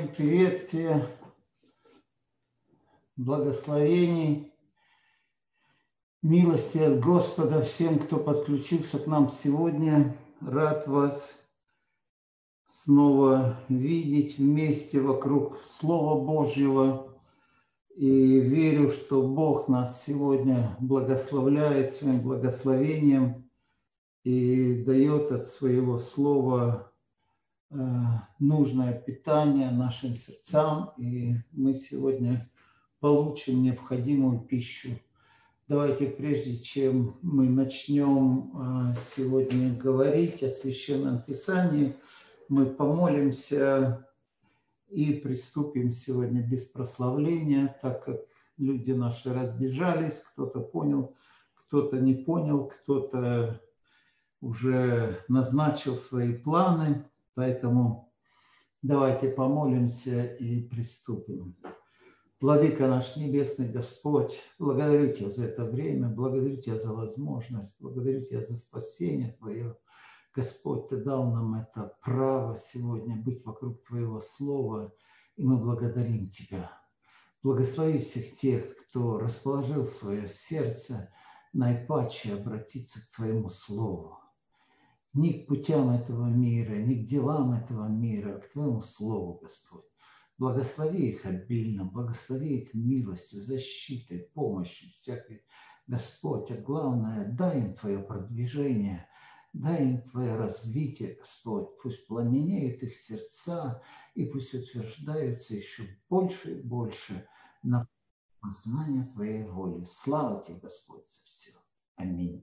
приветствия, благословений, милости от Господа всем, кто подключился к нам сегодня. Рад вас снова видеть вместе вокруг Слова Божьего. И верю, что Бог нас сегодня благословляет своим благословением и дает от своего Слова нужное питание нашим сердцам, и мы сегодня получим необходимую пищу. Давайте, прежде чем мы начнем сегодня говорить о Священном Писании, мы помолимся и приступим сегодня без прославления, так как люди наши разбежались, кто-то понял, кто-то не понял, кто-то уже назначил свои планы. Поэтому давайте помолимся и приступим. Владыка наш Небесный Господь, благодарю Тебя за это время, благодарю Тебя за возможность, благодарю Тебя за спасение Твое. Господь, Ты дал нам это право сегодня быть вокруг Твоего Слова, и мы благодарим Тебя. Благослови всех тех, кто расположил свое сердце наипаче обратиться к Твоему Слову. Не к путям этого мира, не к делам этого мира, а к Твоему Слову, Господь. Благослови их обильно, благослови их милостью, защитой, помощью всякой, Господь. А главное, дай им Твое продвижение, дай им Твое развитие, Господь. Пусть пламенеют их сердца и пусть утверждаются еще больше и больше на познание Твоей воли. Слава Тебе, Господь, за все. Аминь.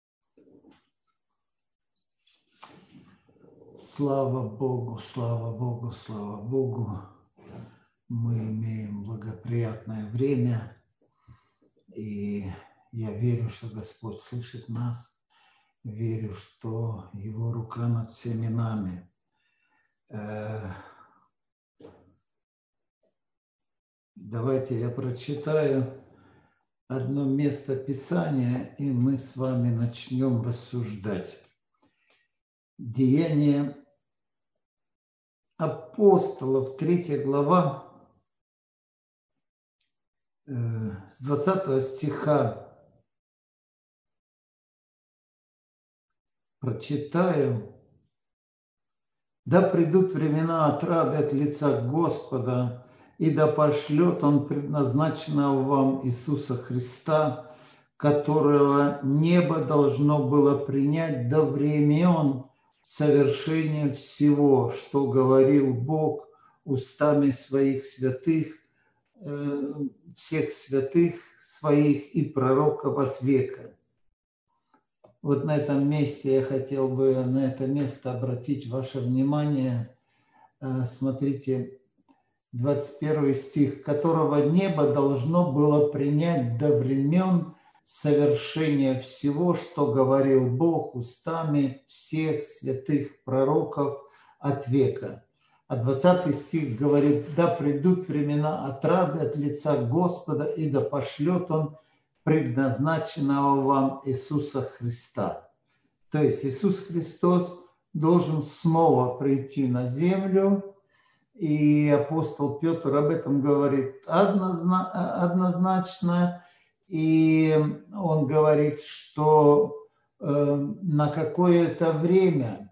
Слава Богу, слава Богу, слава Богу. Мы имеем благоприятное время, и я верю, что Господь слышит нас, верю, что Его рука над всеми нами. Давайте я прочитаю одно место Писания, и мы с вами начнем рассуждать. Деяния апостолов, 3 глава, с 20 стиха прочитаю. «Да придут времена отрады от лица Господа, и да пошлет Он предназначенного вам Иисуса Христа, которого небо должно было принять до времен совершения всего, что говорил Бог устами своих святых, всех святых своих и пророков от века». Вот на этом месте я хотел бы на это место обратить ваше внимание. Смотрите, 21 стих, «которого небо должно было принять до времен совершения всего, что говорил Бог устами всех святых пророков от века». А 20 стих говорит: «Да придут времена отрады от лица Господа, и да пошлет Он предназначенного вам Иисуса Христа». То есть Иисус Христос должен снова прийти на землю, и апостол Петр об этом говорит однозначно, и он говорит, что на какое-то время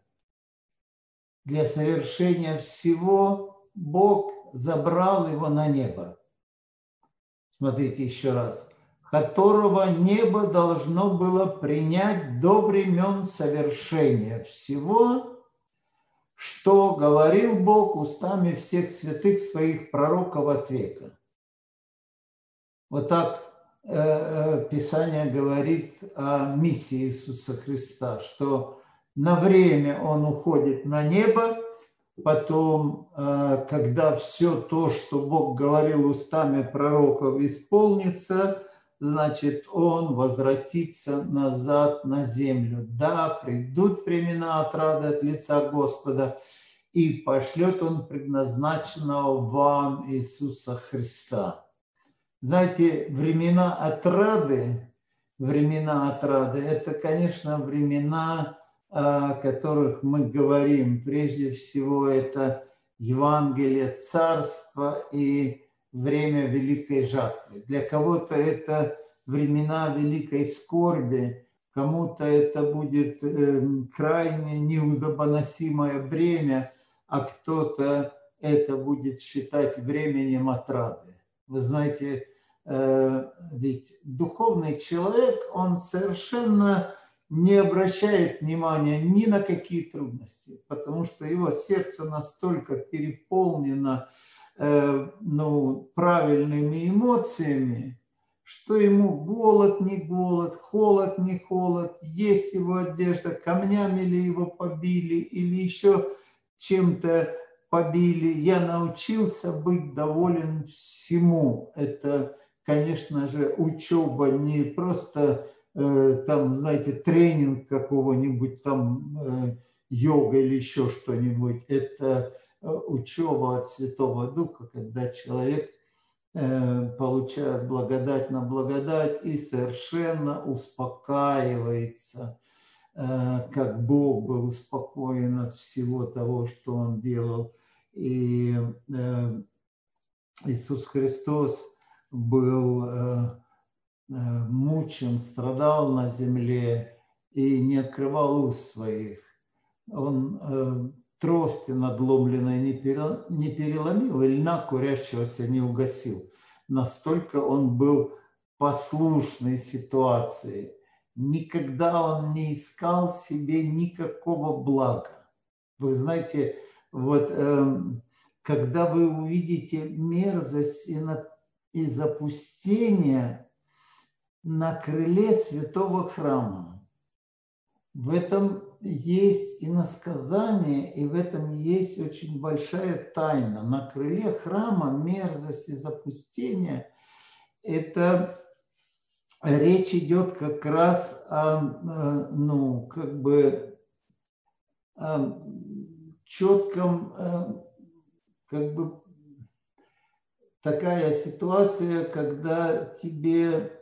для совершения всего Бог забрал его на небо. Смотрите еще раз. «Которого небо должно было принять до времен совершения всего, что говорил Бог устами всех святых своих пророков от века». Вот так Писание говорит о миссии Иисуса Христа, что на время Он уходит на небо, потом, когда все то, что Бог говорил устами пророков, исполнится, значит, Он возвратится назад на землю. Да, придут времена отрады от лица Господа, и пошлет Он предназначенного вам Иисуса Христа. Знаете, времена отрады, это, конечно, времена, о которых мы говорим. Прежде всего, это Евангелие, Царство и время великой жатвы. Для кого-то это времена великой скорби, кому-то это будет крайне неудобоносимое бремя, а кто-то это будет считать временем отрады. Вы знаете, ведь духовный человек, он совершенно не обращает внимания ни на какие трудности, потому что его сердце настолько переполнено правильными эмоциями, что ему голод, не голод, холод, не холод, есть его одежда, камнями ли его побили или еще чем-то побили. Я научился быть доволен всему. Это, конечно же, учеба не просто там, знаете, тренинг какого-нибудь там йога или еще что-нибудь. Это учеба от Святого Духа, когда человек получает благодать на благодать и совершенно успокаивается, как Бог был успокоен от всего того, что Он делал. И Иисус Христос был мучим, страдал на земле и не открывал уст своих. Он трости надломленной не переломил, и льна курящегося не угасил. Настолько он был послушной ситуации. Никогда он не искал себе никакого блага. Вы знаете, вот когда вы увидите мерзость и запустение на крыле святого храма, в этом есть иносказание, и в этом есть очень большая тайна. На крыле храма мерзость и запустение – это речь идет как раз о, о четком, такая ситуация, когда тебе,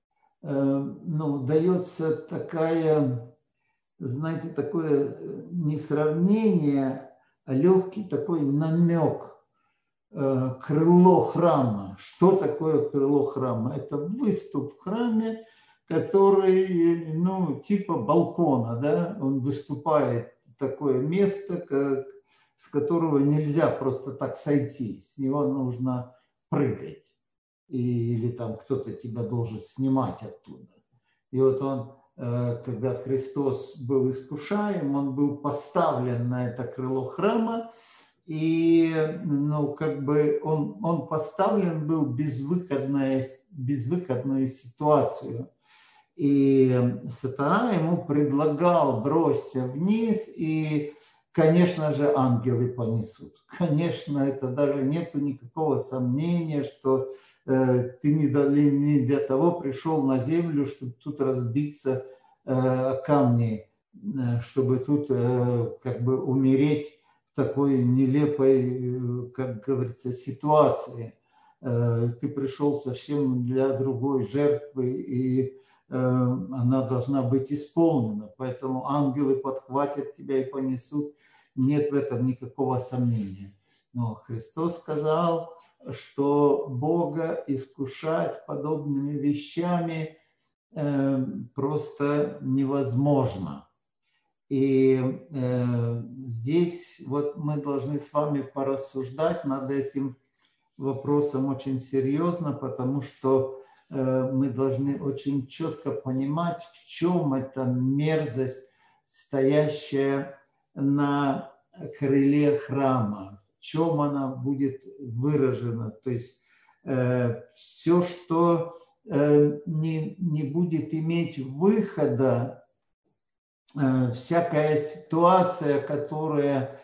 дается такая, знаете, такое не сравнение, а легкий такой намек. Крыло храма. Что такое крыло храма? Это выступ в храме, который, типа балкона, да, он выступает в такое место, с которого нельзя просто так сойти, с него нужно прыгать, или там кто-то тебя должен снимать оттуда. И вот он, когда Христос был искушаем, он был поставлен на это крыло храма, и он поставлен был в безвыходную ситуацию. И сатана ему предлагал: бросься вниз, и, конечно же, ангелы понесут. Конечно, это даже нету никакого сомнения, что ты не для того пришел на землю, чтобы тут разбиться камни, чтобы тут умереть в такой нелепой, как говорится, ситуации. Ты пришел совсем для другой жертвы, и она должна быть исполнена. Поэтому ангелы подхватят тебя и понесут. Нет в этом никакого сомнения. Но Христос сказал, что Бога искушать подобными вещами просто невозможно. И здесь вот мы должны с вами порассуждать над этим вопросом очень серьезно, потому что мы должны очень четко понимать, в чем эта мерзость, стоящая на крыле храма, в чем она будет выражена. То есть все, что не будет иметь выхода, всякая ситуация, которая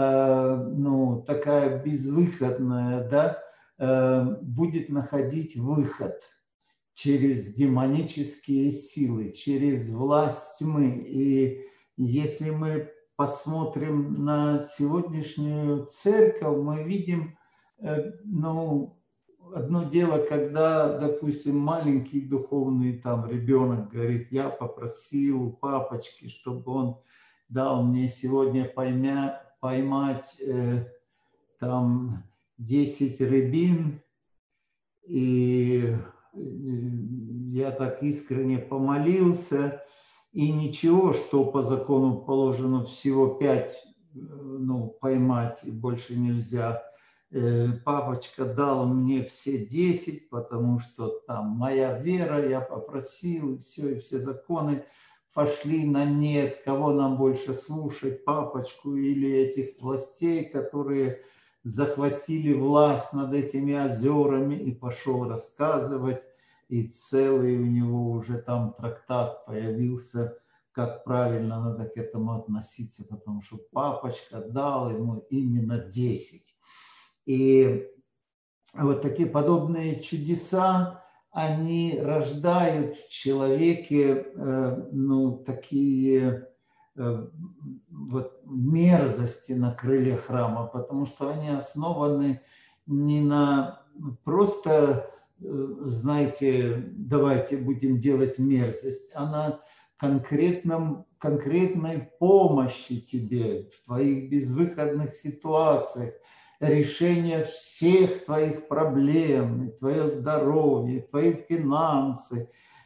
такая безвыходная, да, будет находить выход через демонические силы, через власть тьмы. И если мы посмотрим на сегодняшнюю церковь, мы видим, одно дело, когда, допустим, маленький духовный там ребенок говорит: я попросил у папочки, чтобы он дал мне сегодня поймать там 10 рябин, и я так искренне помолился, и ничего, что по закону положено всего 5, поймать, и больше нельзя. Папочка дал мне все 10, потому что там моя вера, я попросил, и все законы пошли на нет. Кого нам больше слушать, папочку или этих властей, которые захватили власть над этими озерами, и пошел рассказывать, и целый у него уже там трактат появился, как правильно надо к этому относиться, потому что папочка дал ему именно 10. И вот такие подобные чудеса, они рождают в человеке такие вот мерзости на крыльях храма, потому что они основаны не на просто, знаете, давайте будем делать мерзость, а на конкретной помощи тебе в твоих безвыходных ситуациях, решение всех твоих проблем, твое здоровье, твои финансы,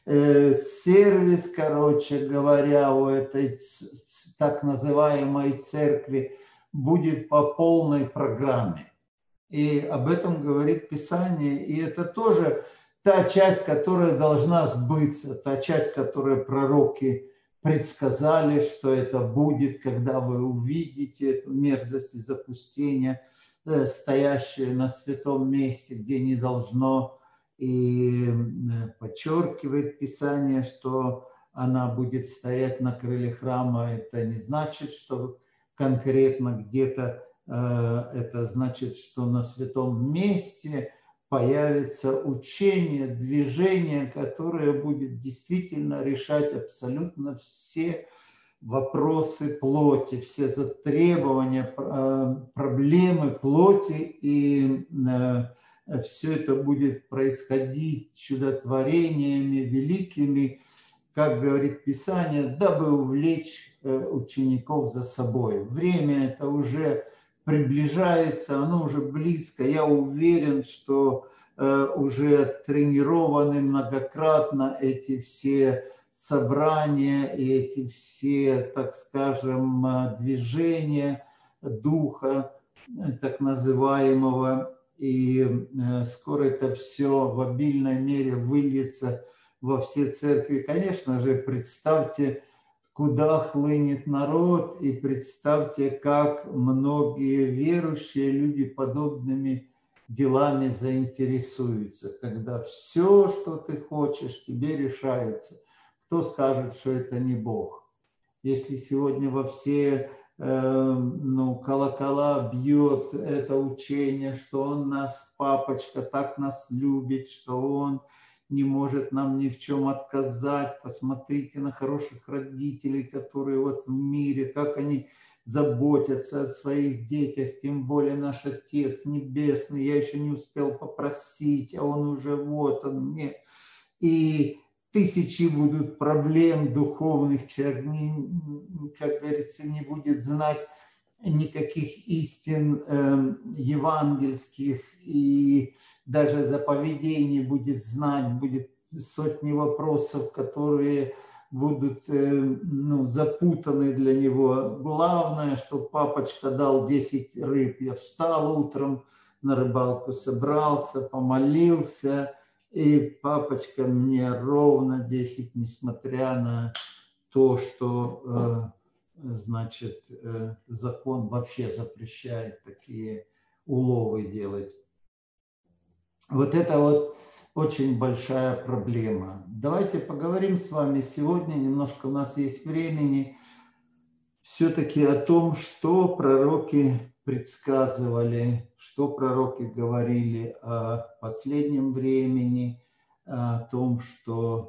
сервис, короче говоря, у этой так называемой церкви будет по полной программе. И об этом говорит Писание. И это тоже та часть, которая должна сбыться, та часть, которую пророки предсказали, что это будет, когда вы увидите эту мерзость и запустение, стоящее на святом месте, где не должно. И подчеркивает Писание, что она будет стоять на крыле храма. Это не значит, что конкретно где-то, это значит, что на святом месте появится учение, движение, которое будет действительно решать абсолютно все вопросы плоти, все требования, проблемы плоти, и все это будет происходить чудотворениями великими, как говорит Писание, дабы увлечь учеников за собой. Время это уже приближается, оно уже близко. Я уверен, что уже тренированы многократно эти все собрания и эти все, так скажем, движения духа, так называемого. И скоро это все в обильной мере выльется во все церкви. Конечно же, представьте, куда хлынет народ, и представьте, как многие верующие люди подобными делами заинтересуются, когда все, что ты хочешь, тебе решается. Кто скажет, что это не Бог? Если сегодня во все колокола бьет это учение, что Он нас, папочка, так нас любит, что Он не может нам ни в чем отказать. Посмотрите на хороших родителей, которые вот в мире, как они заботятся о своих детях, тем более наш Отец Небесный. Я еще не успел попросить, а Он уже вот Он мне. И тысячи будут проблем духовных, человек, как говорится, не будет знать никаких истин евангельских, и даже заповедей не будет знать, будет сотни вопросов, которые будут запутаны для него. Главное, что папочка дал 10 рыб. Я встал утром, на рыбалку собрался, помолился, и папочка мне ровно 10, несмотря на то, что значит, закон вообще запрещает такие уловы делать. Вот это вот очень большая проблема. Давайте поговорим с вами сегодня, немножко у нас есть времени, все-таки о том, что пророки предсказывали, что пророки говорили о последнем времени, о том, что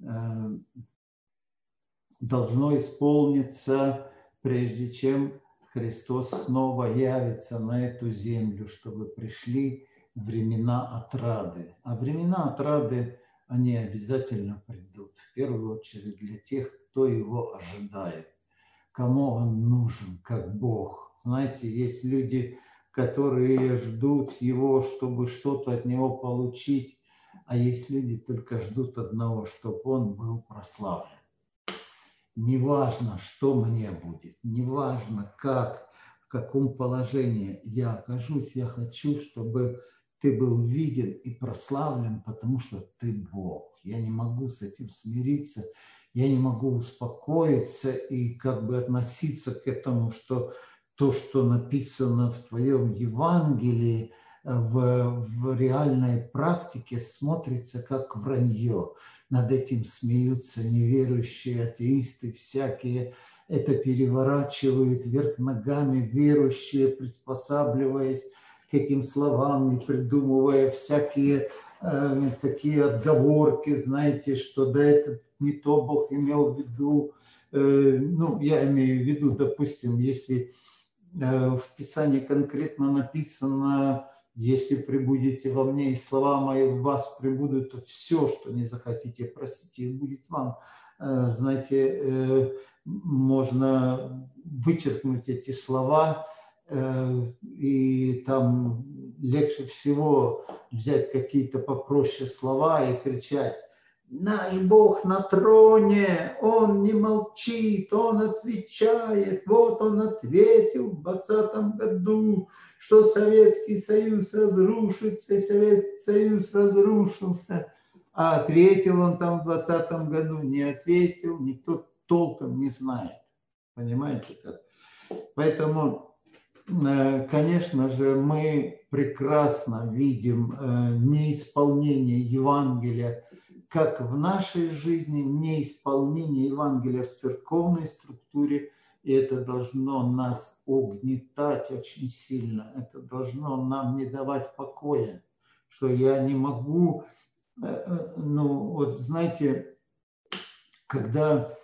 должно исполниться, прежде чем Христос снова явится на эту землю, чтобы пришли времена отрады. А времена отрады, они обязательно придут, в первую очередь для тех, кто его ожидает, кому он нужен, как Бог. Знаете, есть люди, которые ждут его, чтобы что-то от него получить. А есть люди, только ждут одного, чтобы он был прославлен. Неважно, что мне будет, неважно, как, в каком положении я окажусь, я хочу, чтобы ты был виден и прославлен, потому что ты Бог. Я не могу с этим смириться, я не могу успокоиться и как бы относиться к этому, что то, что написано в твоем Евангелии, в реальной практике смотрится как вранье. Над этим смеются неверующие, атеисты всякие. Это переворачивают вверх ногами верующие, приспосабливаясь к этим словам и придумывая всякие такие отговорки, знаете, что да, это не то Бог имел в виду. Ну, я имею в виду, допустим, если в Писании конкретно написано: если пребудете во мне, и слова мои в вас пребудут, то все, что не захотите, просите, и будет вам. Знаете, можно вычеркнуть эти слова, и там легче всего взять какие-то попроще слова и кричать: наш Бог на троне, Он не молчит, Он отвечает. Вот Он ответил в 2020 году, что Советский Союз разрушится, и Советский Союз разрушился. А ответил Он там в 2020 году, не ответил, никто толком не знает. Понимаете как? Поэтому, конечно же, мы прекрасно видим неисполнение Евангелия как в нашей жизни, неисполнение Евангелия в церковной структуре, и это должно нас угнетать очень сильно, это должно нам не давать покоя, что я не могу, ну вот знаете, когда,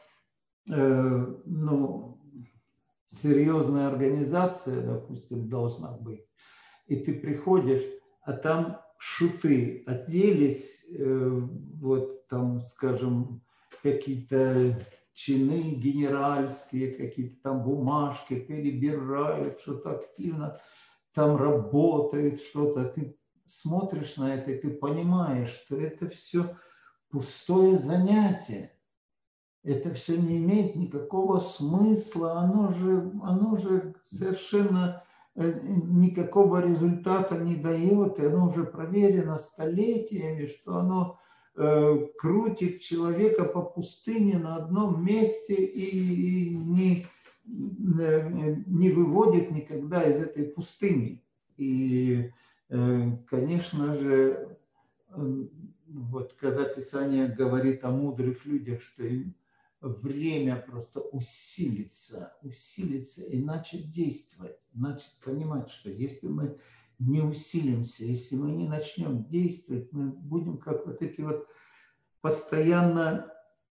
ну, серьезная организация, допустим, должна быть, и ты приходишь, а там шуты оделись, вот там, скажем, какие-то чины генеральские, какие-то там бумажки перебирают, что-то активно там работают, что-то. Ты смотришь на это, и ты понимаешь, что это все пустое занятие. Это все не имеет никакого смысла, оно же совершенно никакого результата не дает, и оно уже проверено столетиями, что оно крутит человека по пустыне на одном месте и не выводит никогда из этой пустыни. И, конечно же, вот когда Писание говорит о мудрых людях, что им время просто усилиться и начать действовать, начать понимать, что если мы не усилимся, если мы не начнем действовать, мы будем как вот эти вот постоянно,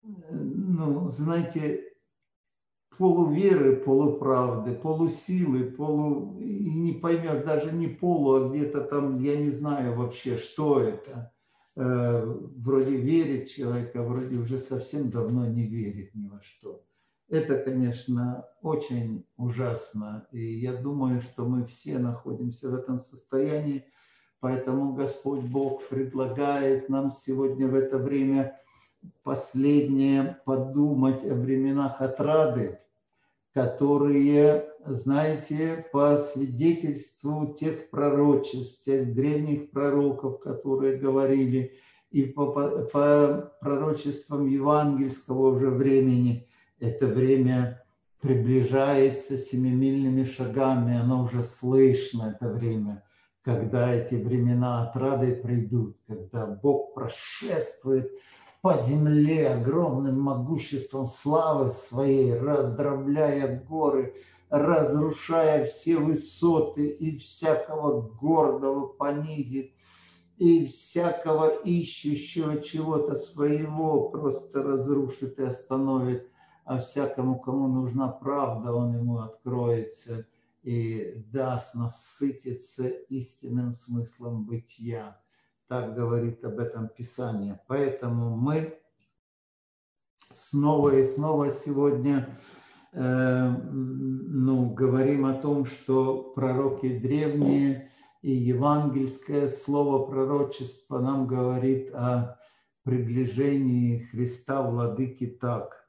ну, знаете, полуверы, полуправды, полусилы, и не поймешь, даже не полу, а где-то там, я не знаю вообще, что это. Вроде верит человек, а вроде уже совсем давно не верит ни во что. Это, конечно, очень ужасно. И я думаю, что мы все находимся в этом состоянии. Поэтому Господь Бог предлагает нам сегодня в это время последнее подумать о временах отрады, которые, знаете, по свидетельству тех пророчеств, тех древних пророков, которые говорили, и по пророчествам евангельского уже времени, это время приближается семимильными шагами, оно уже слышно, это время, когда эти времена отрады придут, когда Бог прошествует по земле огромным могуществом славы своей, раздробляя горы, разрушая все высоты, и всякого гордого понизит, и всякого ищущего чего-то своего просто разрушит и остановит, а всякому, кому нужна правда, он ему откроется и даст насытиться истинным смыслом бытия. Так говорит об этом Писание. Поэтому мы снова и снова сегодня говорим о том, что пророки древние и евангельское слово пророчества нам говорит о приближении Христа Владыки так,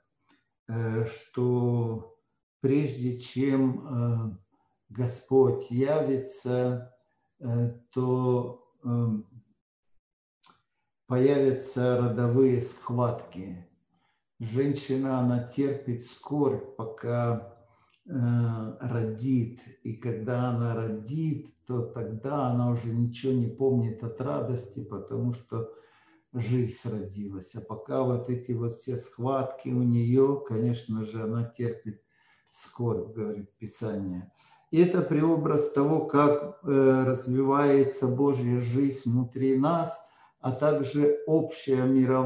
что прежде чем Господь явится, то появятся родовые схватки. Женщина, она терпит скорбь, пока родит. И когда она родит, то тогда она уже ничего не помнит от радости, потому что жизнь родилась. А пока вот эти вот все схватки у нее, конечно же, она терпит скорбь, говорит Писание. И это преобраз того, как развивается Божья жизнь внутри нас, а также общее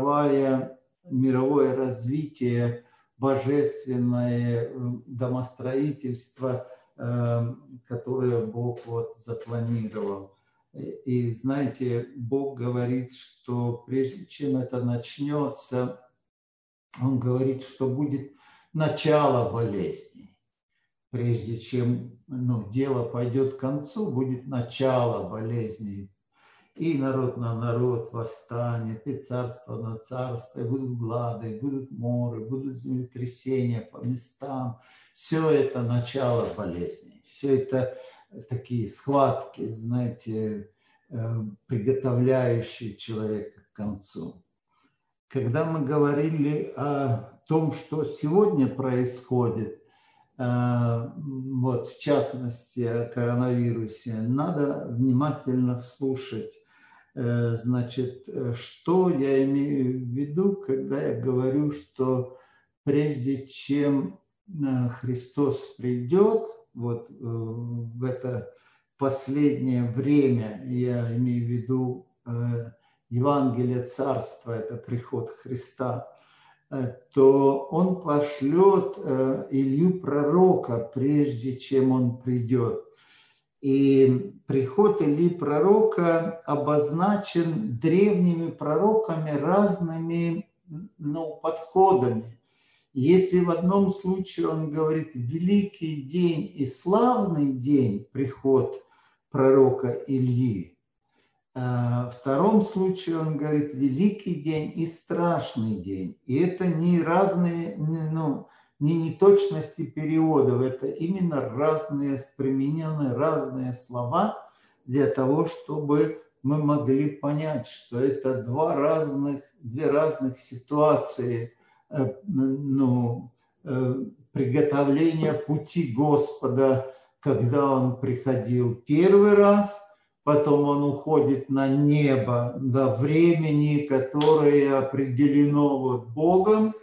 мировое развитие, божественное домостроительство, которое Бог вот запланировал. И знаете, Бог говорит, что прежде чем это начнется, Он говорит, что будет начало болезней. Прежде чем дело пойдет к концу, будет начало болезней. И народ на народ восстанет, и царство на царство, и будут глады, и будут моры, будут землетрясения по местам. Все это начало болезней. Все это такие схватки, знаете, приготовляющие человека к концу. Когда мы говорили о том, что сегодня происходит, вот в частности о коронавирусе, надо внимательно слушать. Значит, что я имею в виду, когда я говорю, что прежде чем Христос придет, вот в это последнее время, я имею в виду Евангелие Царства, это приход Христа, то Он пошлет Илью пророка, прежде чем Он придет. И приход Илии пророка обозначен древними пророками разными подходами. Если в одном случае он говорит «великий день и славный день» приход пророка Ильи, а в втором случае он говорит «великий день и страшный день». И это не разные, не неточности переводов, это именно применены разные слова для того, чтобы мы могли понять, что это две разных ситуации приготовления пути Господа, когда Он приходил первый раз, потом Он уходит на небо до времени, которое определено вот Богом,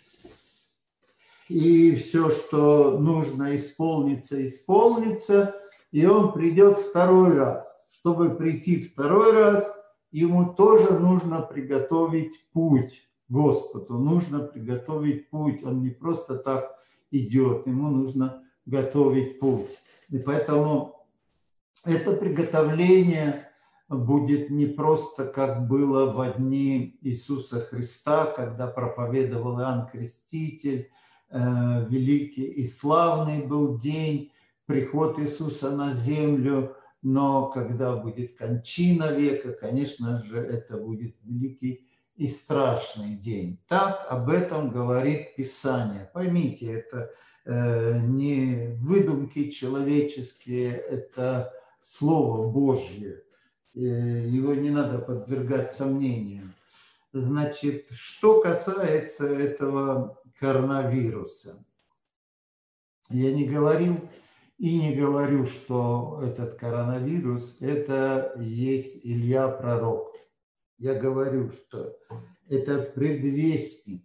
и все, что нужно исполнится, и Он придет второй раз. Чтобы прийти второй раз, Ему тоже нужно приготовить путь. Господу нужно приготовить путь. Он не просто так идет, Ему нужно готовить путь. И поэтому это приготовление будет не просто, как было во дни Иисуса Христа, когда проповедовал Иоанн Креститель, великий и славный был день, приход Иисуса на землю, но когда будет кончина века, конечно же, это будет великий и страшный день. Так об этом говорит Писание. Поймите, это не выдумки человеческие, это Слово Божье. Его не надо подвергать сомнению. Значит, что касается этого коронавируса, я не говорил и не говорю, что этот коронавирус – это есть Илья Пророк. Я говорю, что это предвестник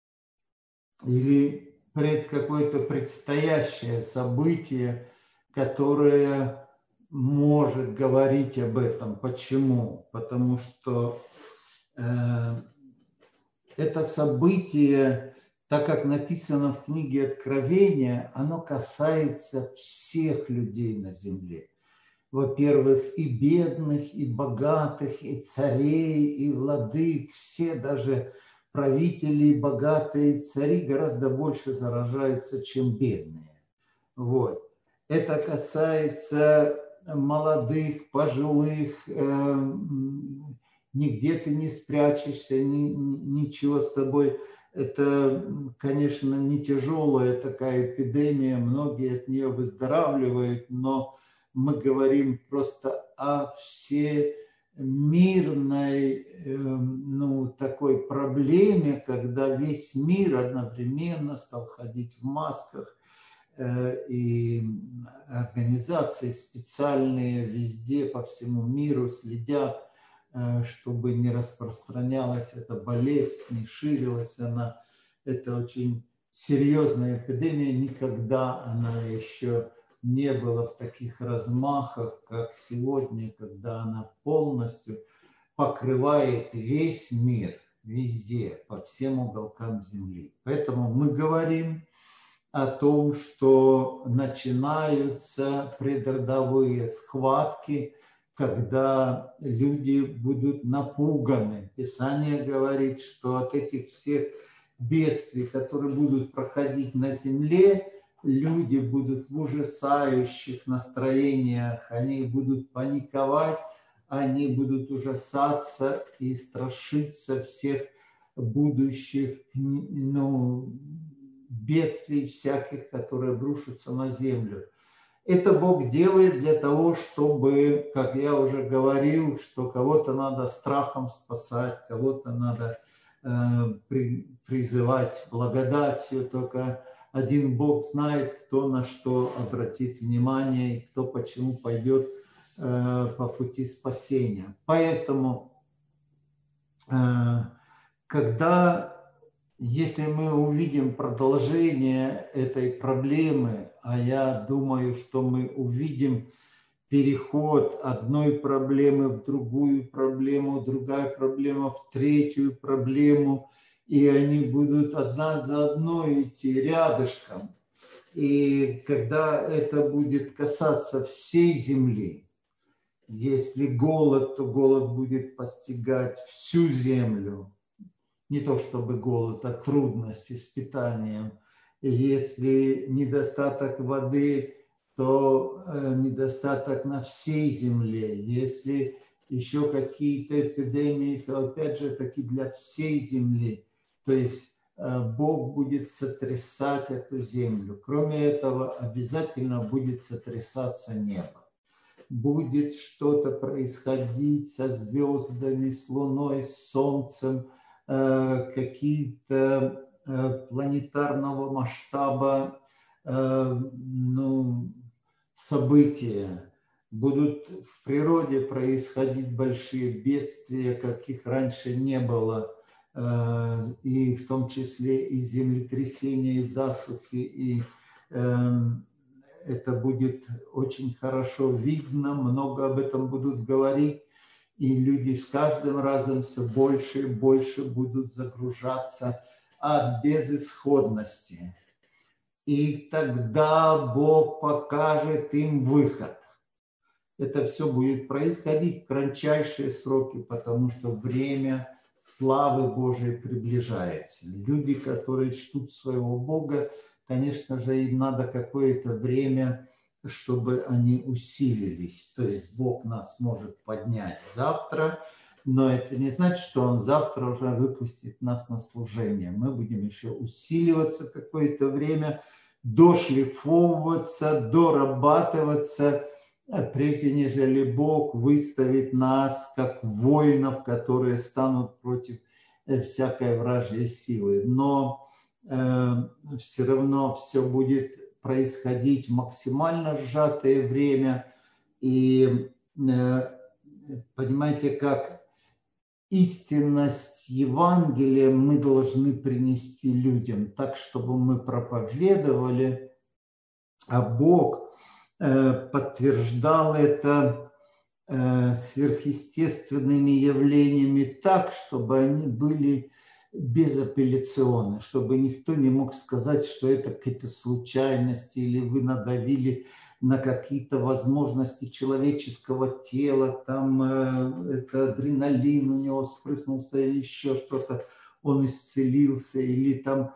или какое-то предстоящее событие, которое может говорить об этом. Почему? Потому что это событие, так как написано в книге Откровения, оно касается всех людей на земле. Во-первых, и бедных, и богатых, и царей, и владык, все даже правители, богатые цари гораздо больше заражаются, чем бедные. Вот. Это касается молодых, пожилых, нигде ты не спрячешься, ничего с тобой. Это, конечно, не тяжелая такая эпидемия, многие от нее выздоравливают, но мы говорим просто о всемирной такой проблеме, когда весь мир одновременно стал ходить в масках, и организации специальные везде по всему миру следят, чтобы не распространялась эта болезнь, не ширилась она. Это очень серьезная эпидемия, никогда она еще не была в таких размахах, как сегодня, когда она полностью покрывает весь мир, везде, по всем уголкам Земли. Поэтому мы говорим о том, что начинаются предродовые схватки, когда люди будут напуганы. Писание говорит, что от этих всех бедствий, которые будут проходить на земле, люди будут в ужасающих настроениях, они будут паниковать, они будут ужасаться и страшиться всех будущих бедствий всяких, которые обрушатся на землю. Это Бог делает для того, чтобы, как я уже говорил, что кого-то надо страхом спасать, кого-то надо призывать благодатью. Только один Бог знает, кто на что обратит внимание и кто почему пойдет по пути спасения. Поэтому, если мы увидим продолжение этой проблемы, а я думаю, что мы увидим переход одной проблемы в другую проблему, другая проблема в третью проблему, и они будут одна за одной идти рядышком. И когда это будет касаться всей земли, если голод, то голод будет постигать всю землю. Не то чтобы голод, а трудности с питанием. И если недостаток воды, то недостаток на всей земле. Если еще какие-то эпидемии, то опять же таки для всей земли. То есть Бог будет сотрясать эту землю. Кроме этого, обязательно будет сотрясаться небо. Будет что-то происходить со звездами, с Луной, с Солнцем, какие-то планетарного масштаба события. Будут в природе происходить большие бедствия, каких раньше не было, и в том числе и землетрясения, и засухи, и это будет очень хорошо видно, много об этом будут говорить. И люди с каждым разом все больше и больше будут загружаться от безысходности. И тогда Бог покажет им выход. Это все будет происходить в кратчайшие сроки, потому что время славы Божией приближается. Люди, которые чтут своего Бога, конечно же, им надо какое-то время, чтобы они усилились. То есть Бог нас может поднять завтра, но это не значит, что Он завтра уже выпустит нас на служение. Мы будем еще усиливаться какое-то время, дошлифовываться, дорабатываться, прежде нежели Бог выставит нас как воинов, которые станут против всякой вражьей силы. Но все равно все будет происходить в максимально сжатое время. И понимаете, как истинность Евангелия мы должны принести людям так, чтобы мы проповедовали, а Бог подтверждал это сверхъестественными явлениями так, чтобы они были безапелляционны, чтобы никто не мог сказать, что это какие-то случайности или вы надавили на какие-то возможности человеческого тела, там это адреналин у него спрыснулся или еще что-то. он исцелился, или там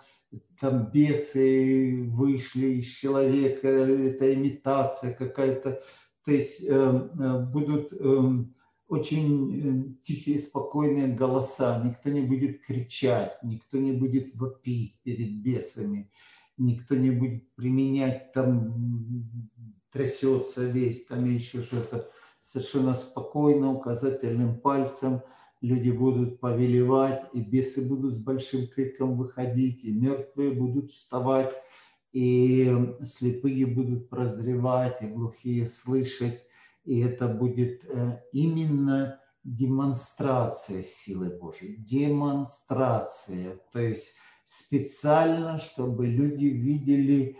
бесы вышли из человека, это имитация какая-то. То есть будут очень тихие, спокойные голоса, никто не будет кричать, никто не будет вопить перед бесами, никто не будет применять, там трясется весь, там еще что-то. Совершенно спокойно, указательным пальцем люди будут повелевать, и бесы будут с большим криком выходить, и мертвые будут вставать, и слепые будут прозревать, и глухие слышать. И это будет именно демонстрация силы Божьей. Демонстрация. То есть специально, чтобы люди видели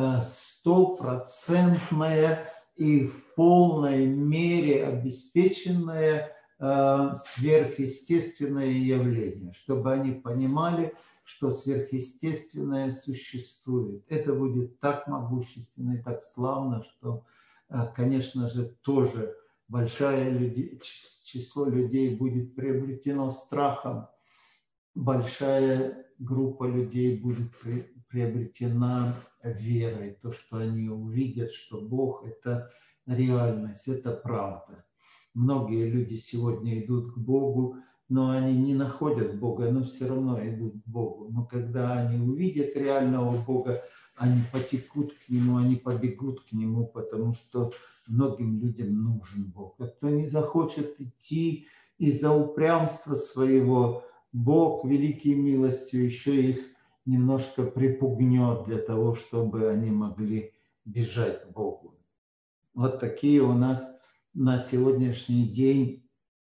стопроцентное и в полной мере обеспеченное сверхъестественное явление, чтобы они понимали, что сверхъестественное существует. Это будет так могущественно и так славно, что, конечно же, тоже большое число людей будет приобретено страхом, большая группа людей будет приобретена верой, то, что они увидят, что Бог – это реальность, это правда. Многие люди сегодня идут к Богу, но они не находят Бога, но все равно идут к Богу. Но когда они увидят реального Бога, они потекут к Нему, они побегут к Нему, потому что многим людям нужен Бог. А кто не захочет идти из-за упрямства своего, Бог великой милостью еще их немножко припугнет для того, чтобы они могли бежать к Богу. Вот такие у нас на сегодняшний день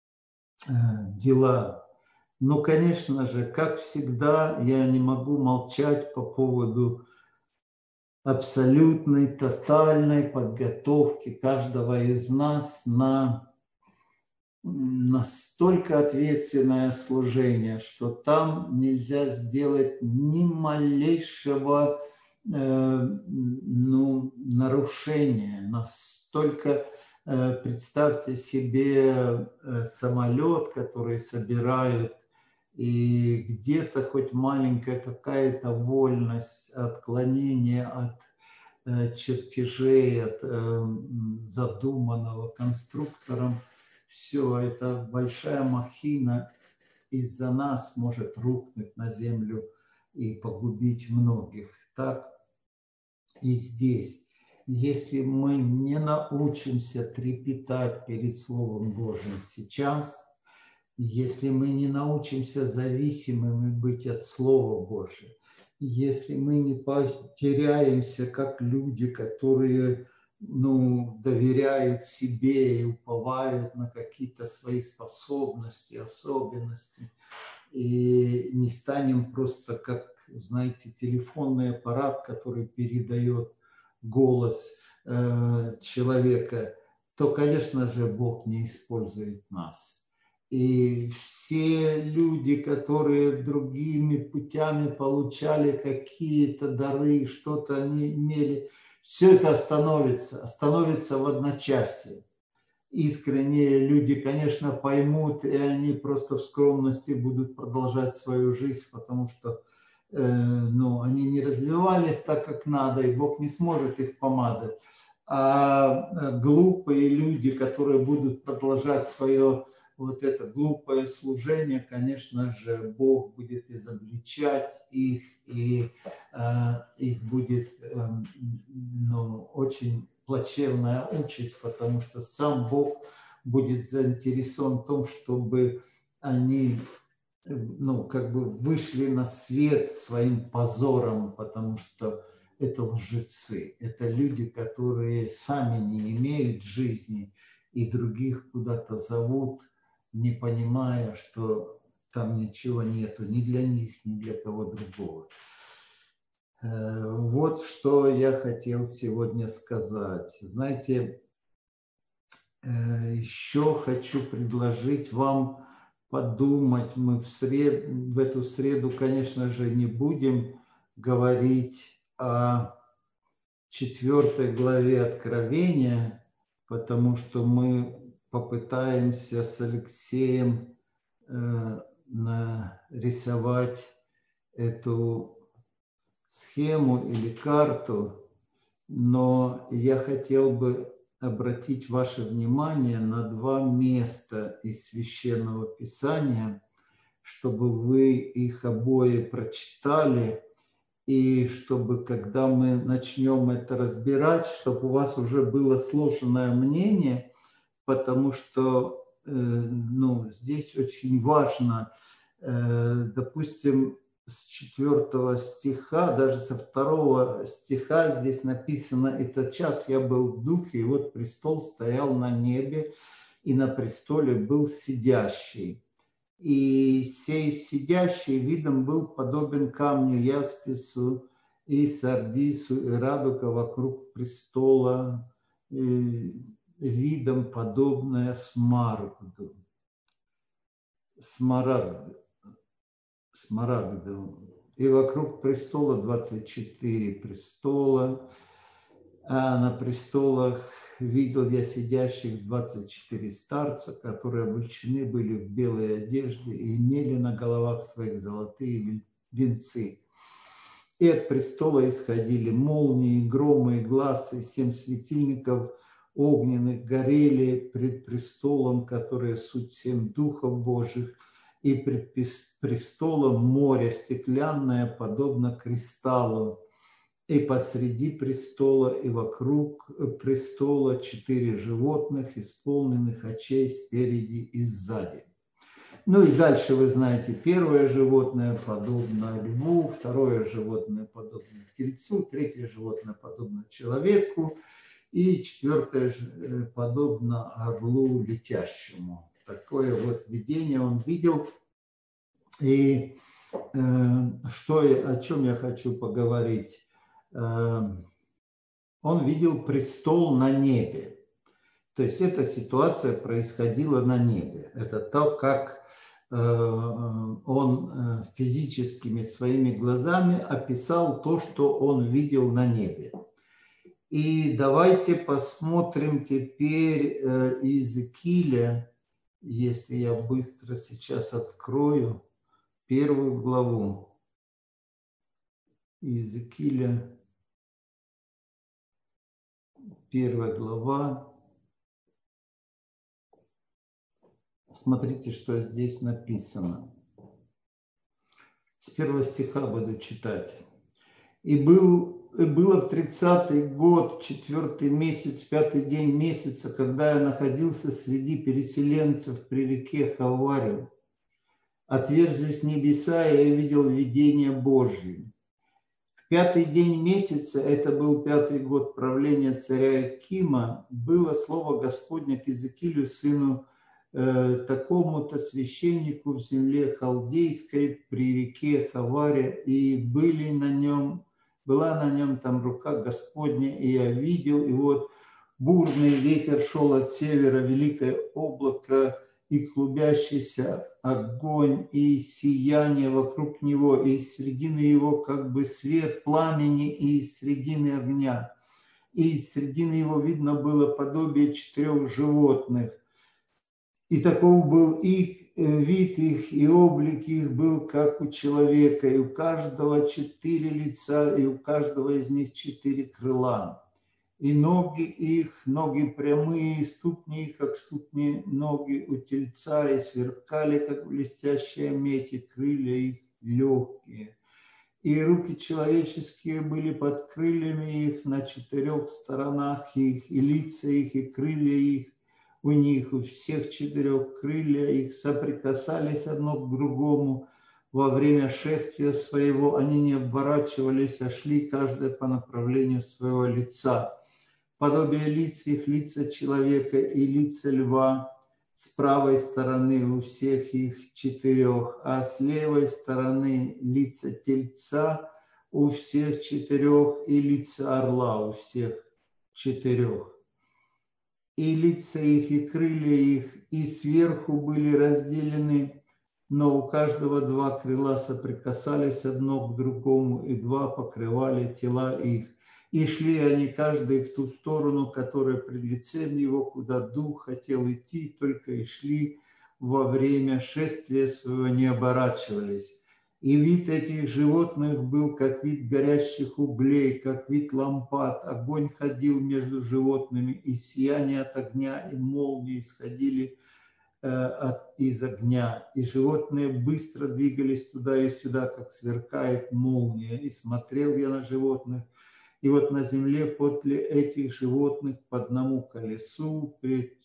дела. Но, конечно же, как всегда, я не могу молчать по поводу абсолютной, тотальной подготовки каждого из нас на настолько ответственное служение, что там нельзя сделать ни малейшего нарушения. Настолько, представьте себе самолет, который собирают, и где-то хоть маленькая какая-то вольность, отклонение от чертежей, от задуманного конструктором, все, это большая махина из-за нас может рухнуть на землю и погубить многих. Так и здесь. Если мы не научимся трепетать перед Словом Божьим сейчас, если мы не научимся зависимыми быть от Слова Божьего, если мы не потеряемся как люди, которые доверяют себе и уповают на какие-то свои способности, особенности, и не станем просто как, знаете, телефонный аппарат, который передает голос человека, то, конечно же, Бог не использует нас. И все люди, которые другими путями получали какие-то дары, что-то они имели, все это остановится в одночасье. Искренние люди, конечно, поймут, и они просто в скромности будут продолжать свою жизнь, потому что они не развивались так, как надо, и Бог не сможет их помазать. А глупые люди, которые будут продолжать свое вот это глупое служение, конечно же, Бог будет изобличать их, и их будет очень плачевная участь, потому что сам Бог будет заинтересован в том, чтобы они вышли на свет своим позором, потому что это лжецы, это люди, которые сами не имеют жизни и других куда-то зовут, не понимая, что там ничего нету ни для них, ни для кого другого. Вот что я хотел сегодня сказать. Знаете, еще хочу предложить вам подумать. Мы в эту среду, конечно же, не будем говорить о 4 главе Откровения, потому что мы попытаемся с Алексеем нарисовать эту схему или карту, но я хотел бы обратить ваше внимание на два места из Священного Писания, чтобы вы их обои прочитали, и чтобы, когда мы начнем это разбирать, чтобы у вас уже было сложенное мнение, потому что здесь очень важно, допустим, с 4 стиха, даже со 2 стиха здесь написано: «Этот час я был в духе, и вот престол стоял на небе, и на престоле был сидящий. И сей сидящий видом был подобен камню яспису и сардису, и радуга вокруг престола, видом подобное смарагду». И вокруг престола 24 престола, а на престолах видел я сидящих 24 старца, которые облачены были в белые одежды и имели на головах своих золотые венцы. И от престола исходили молнии, громы и глазы, 7 светильников огненных горели пред престолом, которые суть 7 духов Божьих, и пред престолом море стеклянное, подобно кристаллу, и посреди престола и вокруг престола 4 животных, исполненных очей спереди и сзади. Ну и дальше вы знаете: первое животное подобно льву, второе животное подобно тельцу, третье животное подобно человеку, и четвертое подобно орлу летящему. Такое вот видение он видел. И о чем я хочу поговорить? Он видел престол на небе. То есть эта ситуация происходила на небе. Это то, как он физическими своими глазами описал то, что он видел на небе. И давайте посмотрим теперь Иезекииля, если я быстро сейчас открою 1 главу Иезекииля, 1 глава. Смотрите, что здесь написано. С 1 стиха буду читать. «И было в 30-й год, 4-й месяц, 5-й день месяца, когда я находился среди переселенцев при реке Хаваре. Отверзлись небеса, и я видел видение Божье. В 5-й день месяца, это был 5-й год правления царя Иокима, было слово Господне к Иезекиилю, сыну такому-то священнику в земле халдейской при реке Хаваре, и была на нем там рука Господня, и я видел, и вот бурный ветер шел от севера, великое облако, и клубящийся огонь, и сияние вокруг него, и из середины его как бы свет пламени, и из середины огня. И из середины его видно было подобие 4 животных. И таков был их вид их, и облик их был, как у человека, и у каждого 4 лица, и у каждого из них 4 крыла. И ноги их, ноги прямые, ступни их, как ступни ноги у тельца, и сверкали, как блестящая медь, и крылья их легкие. И руки человеческие были под крыльями их на 4 сторонах их, и лица их, и крылья их. У них, у всех 4 крылья их соприкасались одно к другому. Во время шествия своего они не оборачивались, а шли каждое по направлению своего лица. Подобие лиц их, лица человека и лица льва с правой стороны у всех их 4, а с левой стороны лица тельца у всех 4 и лица орла у всех 4. И лица их, и крылья их, и сверху были разделены, но у каждого 2 крыла соприкасались одно к другому, и 2 покрывали тела их. И шли они каждый в ту сторону, которая пред лицем его, куда дух хотел идти, только и шли во время шествия своего не оборачивались. И вид этих животных был, как вид горящих углей, как вид лампад. Огонь ходил между животными, и сияние от огня и молнии исходили из огня. И животные быстро двигались туда и сюда, как сверкает молния. И смотрел я на животных, и вот на земле подле этих животных по одному колесу, пред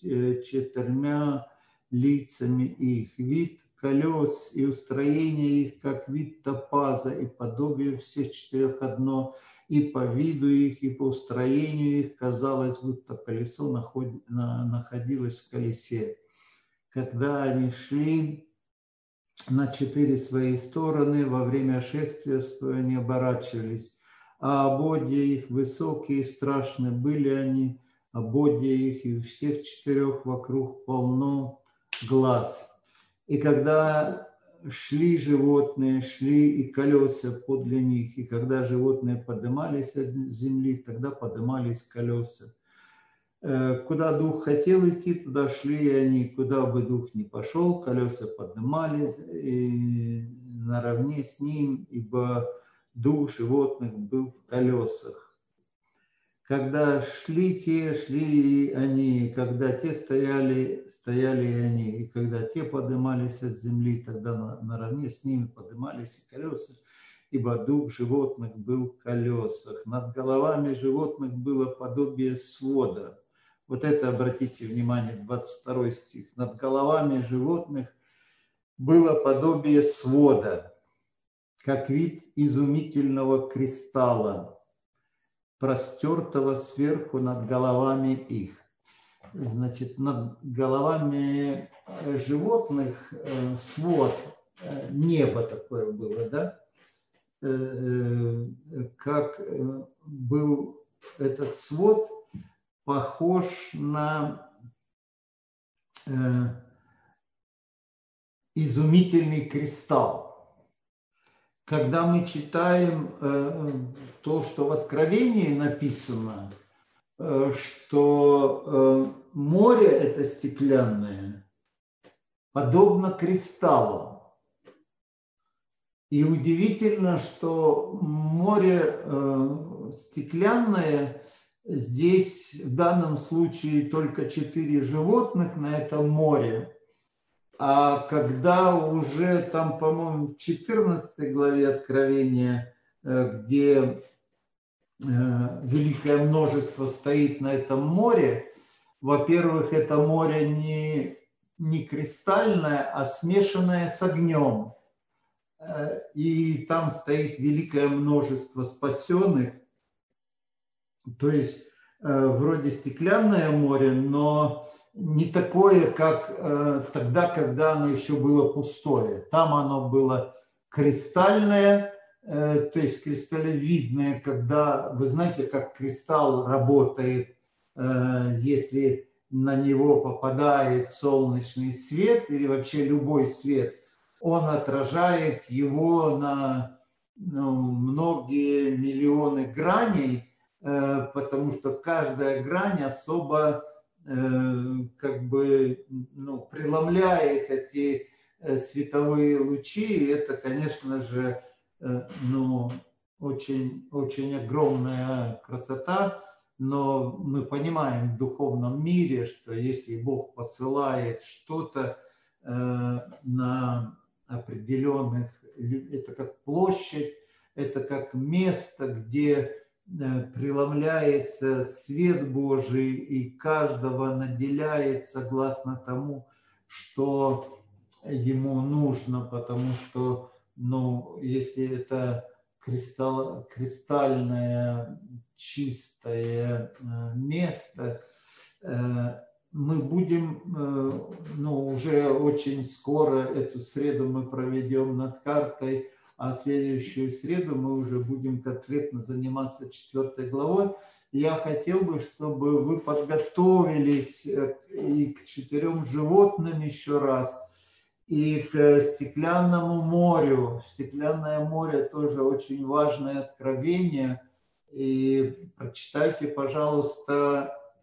4 лицами их, вид колес и устроение их, как вид топаза, и подобие всех 4 одно, и по виду их, и по устроению их казалось, будто колесо находилось в колесе. Когда они шли на 4 свои стороны, во время шествия своего не оборачивались, а ободья их высокие и страшные были они, ободья их, и у всех 4 вокруг полно глаз. И когда шли животные, шли и колеса подле них, и когда животные поднимались от земли, тогда поднимались колеса. Куда дух хотел идти, туда шли они, куда бы дух не пошел, колеса поднимались и наравне с ним, ибо дух животных был в колесах. Когда шли те, шли они, и когда те стояли, стояли и они, и когда те поднимались от земли, тогда наравне с ними поднимались и колеса, ибо дух животных был в колесах. Над головами животных было подобие свода. Вот это, обратите внимание, 22 стих. Над головами животных было подобие свода, как вид изумительного кристалла, простертого сверху над головами их. Значит, над головами животных свод, небо такое было, да? Как был этот свод похож на изумительный кристалл. Когда мы читаем то, что в Откровении написано, что море это стеклянное, подобно кристаллу. И удивительно, что море стеклянное, здесь в данном случае только 4 животных на этом море. А когда уже там, по-моему, в 14 главе Откровения, где великое множество стоит на этом море, во-первых, это море не кристальное, а смешанное с огнем. И там стоит великое множество спасенных, то есть вроде стеклянное море, но не такое, как тогда, когда оно еще было пустое. Там оно было кристальное, то есть кристалловидное, когда, вы знаете, как кристалл работает, если на него попадает солнечный свет или вообще любой свет, он отражает его на многие миллионы граней, потому что каждая грань особо преломляет эти световые лучи, и это, конечно же, очень, очень огромная красота, но мы понимаем в духовном мире, что если Бог посылает что-то на определенных, это как площадь, это как место, где преломляется свет Божий, и каждого наделяет согласно тому, что ему нужно, потому что, если это кристальное, чистое место, мы будем, уже очень скоро эту среду мы проведем над картой, а следующую среду мы уже будем конкретно заниматься 4 главой. Я хотел бы, чтобы вы подготовились и к 4 животным еще раз, и к стеклянному морю. Стеклянное море тоже очень важное откровение. И прочитайте, пожалуйста,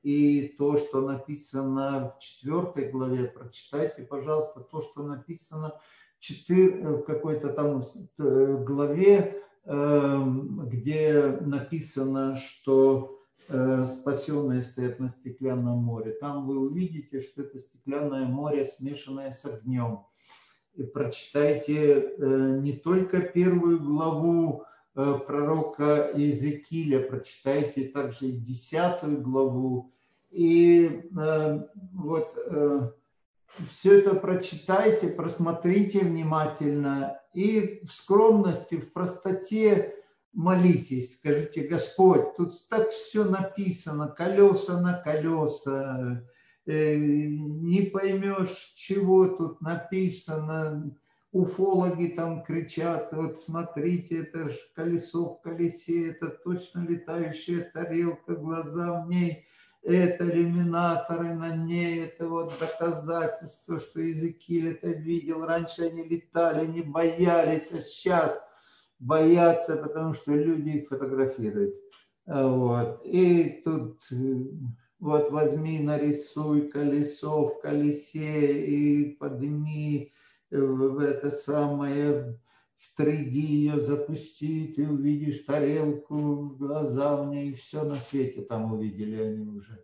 и то, что написано в 4 главе. Прочитайте, пожалуйста, то, что написано в какой-то там главе, где написано, что спасенные стоят на стеклянном море. Там вы увидите, что это стеклянное море, смешанное с огнем. И прочитайте не только 1 главу пророка Иезекииля, прочитайте также и 10 главу. И вот все это прочитайте, просмотрите внимательно и в скромности, в простоте молитесь. Скажите: Господь, тут так все написано, колеса на колеса, не поймешь, чего тут написано. Уфологи там кричат: вот смотрите, это же колесо в колесе, это точно летающая тарелка, глаза в ней, это иллюминаторы на ней, это вот доказательство, что Иезекииль это видел. Раньше они летали, не боялись, а сейчас боятся, потому что люди их фотографируют. Вот. И тут вот возьми, нарисуй колесо в колесе и подними в это самое, в 3D ее запусти, ты увидишь тарелку, глаза в ней, все на свете там увидели они уже,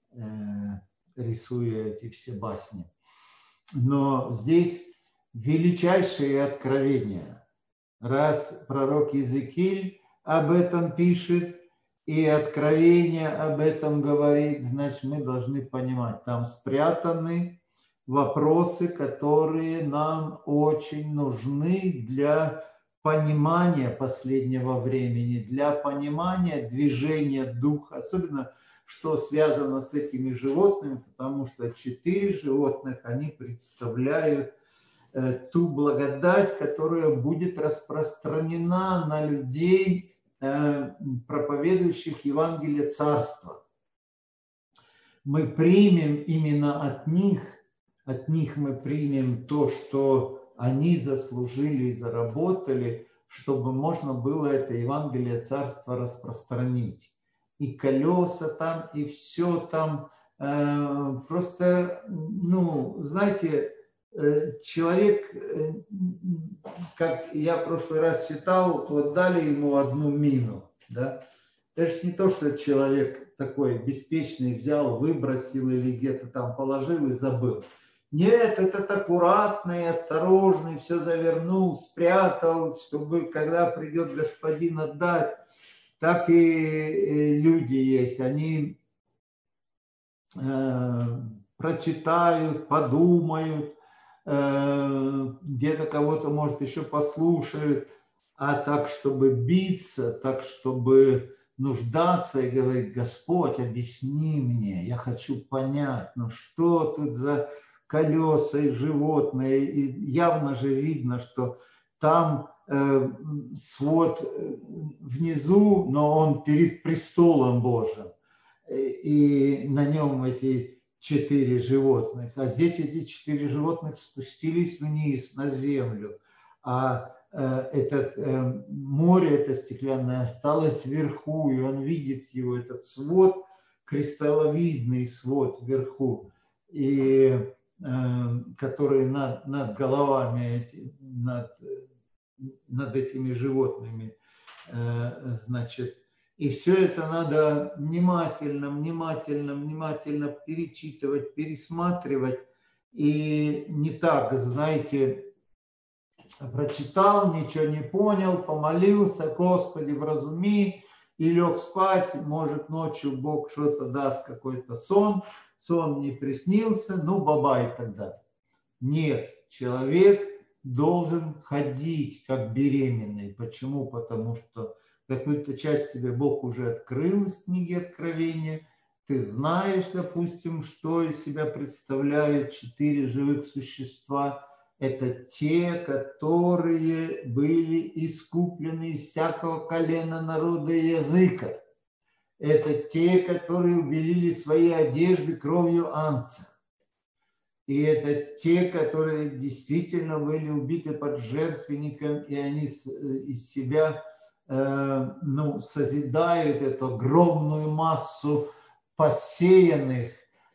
рисуя эти все басни. Но здесь величайшие откровения. Раз пророк Иезекииль об этом пишет, и откровение об этом говорит, значит, мы должны понимать, там спрятаны вопросы, которые нам очень нужны для понимания последнего времени, для понимания движения духа, особенно что связано с этими животными, потому что 4 животных, они представляют ту благодать, которая будет распространена на людей, проповедующих Евангелие Царства. Мы примем именно от них мы примем то, что они заслужили и заработали, чтобы можно было это Евангелие Царства распространить. И колеса там, и все там. Просто, знаете, человек, как я в прошлый раз читал, вот дали ему одну мину, да? Это же не то, что человек такой беспечный взял, выбросил или где-то там положил и забыл. Нет, этот аккуратный, осторожный, все завернул, спрятал, чтобы когда придет господин отдать. Так и люди есть, они прочитают, подумают, где-то кого-то, может, еще послушают, а так, чтобы биться, так, чтобы нуждаться и говорить: Господь, объясни мне, я хочу понять, что тут за колеса и животные, и явно же видно, что там свод внизу, но он перед престолом Божьим, и на нем эти 4 животных, а здесь эти 4 животных спустились вниз на землю, а это море, это стеклянное, осталось вверху, и он видит его, этот свод, кристалловидный свод вверху, и который над головами, над этими животными, значит. И все это надо внимательно перечитывать, пересматривать. И не так, знаете, прочитал, ничего не понял, помолился: Господи, вразуми, и лег спать. Может, ночью Бог что-то даст, какой-то сон не приснился, бабай тогда. Нет, человек должен ходить как беременный. Почему? Потому что какую-то часть тебе Бог уже открыл из книги Откровения. Ты знаешь, допустим, что из себя представляют 4 живых существа. Это те, которые были искуплены из всякого колена, народа и языка. Это те, которые убелили свои одежды кровью агнца. И это те, которые действительно были убиты под жертвенником, и они из себя созидают эту огромную массу посеянных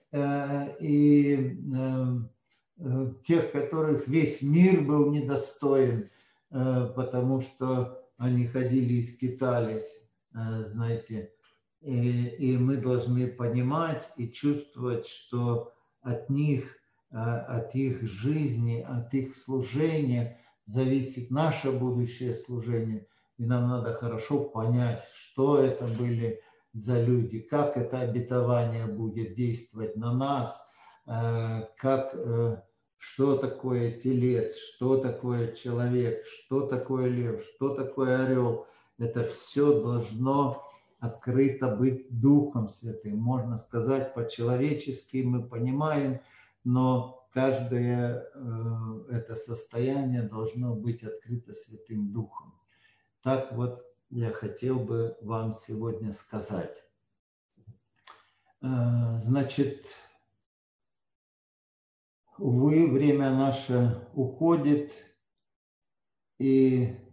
и тех, которых весь мир был недостоин, потому что они ходили и скитались, знаете. И мы должны понимать и чувствовать, что от них, от их жизни, от их служения зависит наше будущее служение. И нам надо хорошо понять, что это были за люди, как это обетование будет действовать на нас, что такое телец, что такое человек, что такое лев, что такое орел. Это все должно открыто быть Духом Святым. Можно сказать, по-человечески мы понимаем, но каждое это состояние должно быть открыто Святым Духом. Так вот я хотел бы вам сегодня сказать. Значит, увы, время наше уходит, и,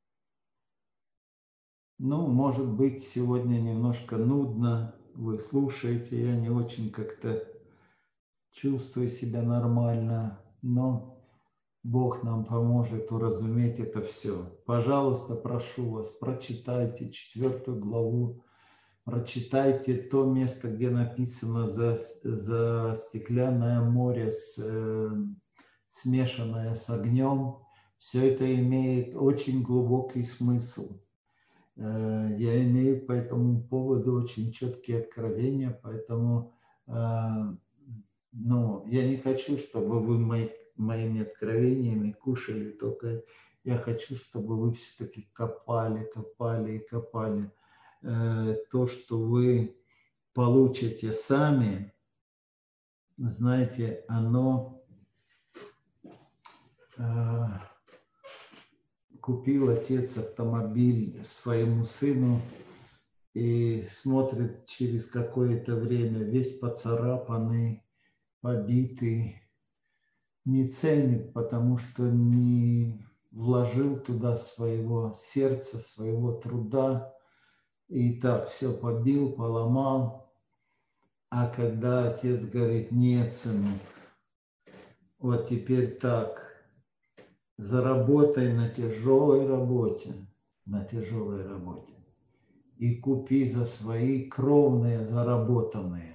может быть, сегодня немножко нудно, вы слушаете, я не очень как-то чувствую себя нормально, но Бог нам поможет уразуметь это все. Пожалуйста, прошу вас, прочитайте 4 главу, прочитайте то место, где написано за стеклянное море, смешанное с огнем. Все это имеет очень глубокий смысл. Я имею по этому поводу очень четкие откровения, поэтому я не хочу, чтобы вы моими откровениями кушали, только я хочу, чтобы вы все-таки копали и копали. То, что вы получите сами, знаете, оно купил отец автомобиль своему сыну и смотрит через какое-то время весь поцарапанный, побитый, не ценит, потому что не вложил туда своего сердца, своего труда. И так все побил, поломал. А когда отец говорит: нет, сынок, вот теперь так, заработай на тяжелой работе, и купи за свои кровные заработанные.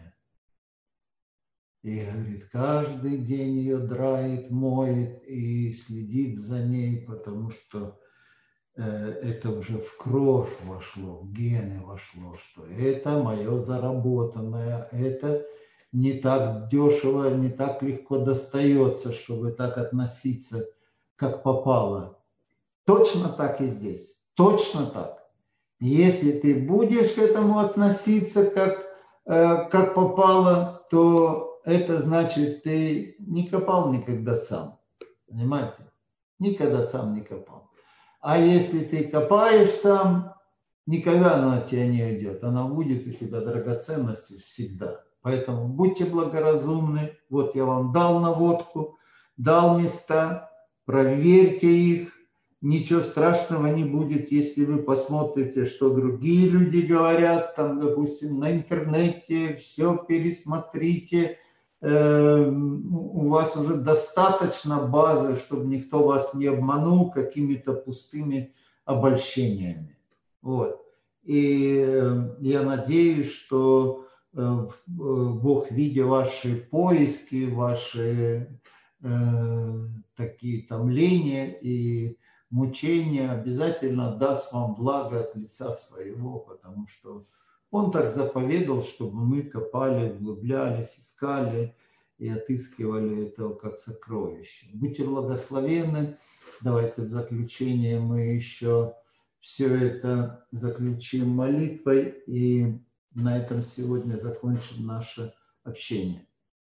И говорит, каждый день ее драит, моет и следит за ней, потому что это уже в кровь вошло, в гены вошло, что это мое заработанное, это не так дешево, не так легко достается, чтобы так относиться, как попало. Точно так и здесь, точно так. Если ты будешь к этому относиться, как попало, то это значит, ты не копал никогда сам. Понимаете? Никогда сам не копал. А если ты копаешь сам, никогда она от тебя не уйдет. Она будет у тебя драгоценностью всегда. Поэтому будьте благоразумны. Вот я вам дал наводку, дал места, проверьте их. Ничего страшного не будет, если вы посмотрите, что другие люди говорят, там, допустим, на интернете, все пересмотрите. У вас уже достаточно базы, чтобы никто вас не обманул какими-то пустыми обольщениями. Вот. И я надеюсь, что Бог, видя ваши поиски, ваши такие томления и мучения, обязательно даст вам благо от лица своего, потому что Он так заповедал, чтобы мы копали, углублялись, искали и отыскивали это как сокровище. Будьте благословенны. Давайте в заключение мы еще все это заключим молитвой и на этом сегодня закончим наше общение.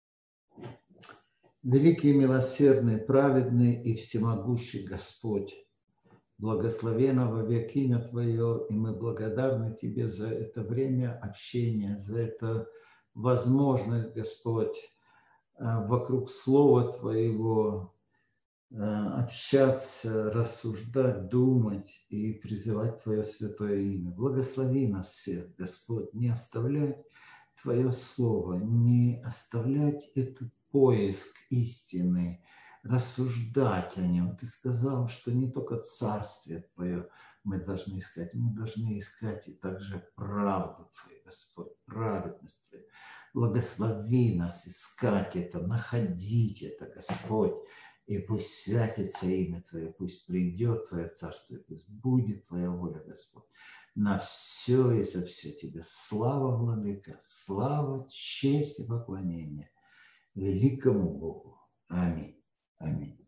Великий, милосердный, праведный и всемогущий Господь, благословенно во век имя Твое, и мы благодарны Тебе за это время общения, за эту возможность, Господь, вокруг Слова Твоего общаться, рассуждать, думать и призывать Твое святое имя. Благослови нас всех, Господь, не оставляй Твое Слово, не оставлять этот поиск истины, рассуждать о нем. Ты сказал, что не только Царствие Твое мы должны искать, мы должны искать и также правду Твою, Господь, праведность Твою. Благослови нас искать это, находить это, Господь. И пусть святится имя Твое, пусть придет Твое Царство, пусть будет Твоя воля, Господь. На все и за все Тебе слава, Владыка, слава, честь и поклонение великому Богу. Аминь. Аминь.